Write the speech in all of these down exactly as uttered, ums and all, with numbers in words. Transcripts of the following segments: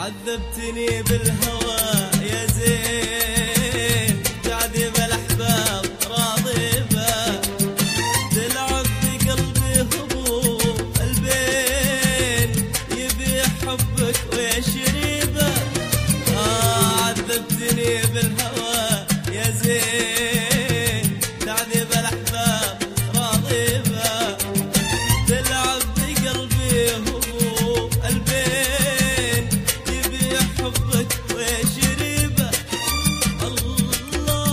عذبتني بالهوى يا زين، قاعد بالاحباب راضي به، تلعب بقلبي هبوب البين، يبي حبك ويشربه. آه عذبتني بالهوى يا زين، قاعد بالاحباب راضي به، تلعب بقلبي هبوب البين، يبي حبك ويشربه. الله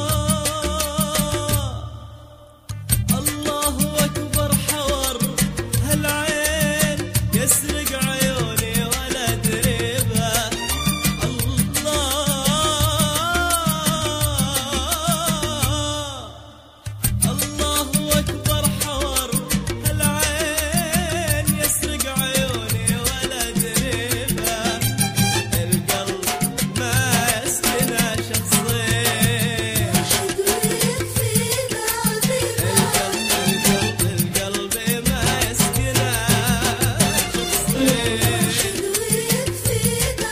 الله أكبر حور هالعين، يسرق عيوني ولا دريبه. الله الله أكبر حور هالعين، يسرق عيوني ولا دريبه. القلب ما يسكنه شخصين، واحد ويكفينا عذيبة، القلب القلب القلب ما يسكنه شخصين. واحد ويكفينا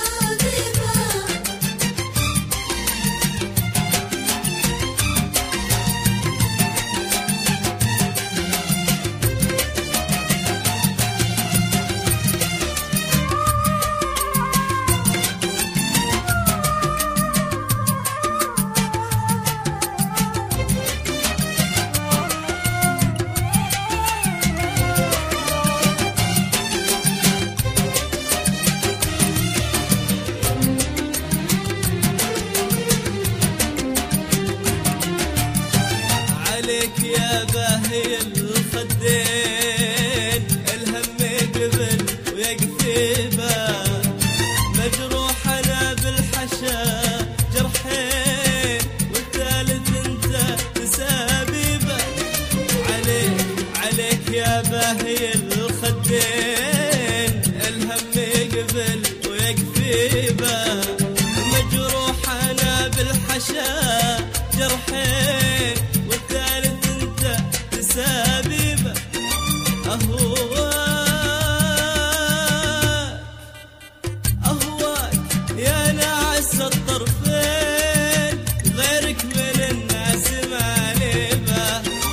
عذيبة. عليك يا باهي الخدين، الهم قبل ويقفيبه، مجروح انا بالحشا جرحين، والثالث انت تسابيبه. عليك عليك يا باهي الخدين، الهم قبل ويقفيبه، مجروح انا بالحشا جرحين، والثالث انت تسابيبه. اهواك اهواك يا ناعس الطرفين، غيرك من الناس ما نبه.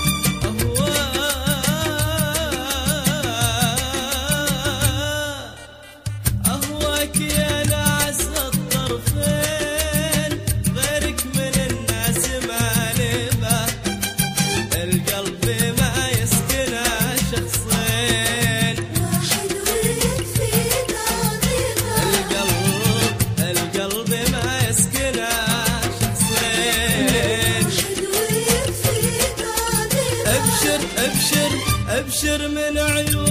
اهواك اهواك يا ناعس الطرفين، غيرك من الناس ما نبه. القلب ما يسكنه شخصين، واحد ويكفينا عذيبة، القلب القلب ما يسكنه شخصين. واحد ويكفينا عذيبة. ابشر ابشر ابشر من عيون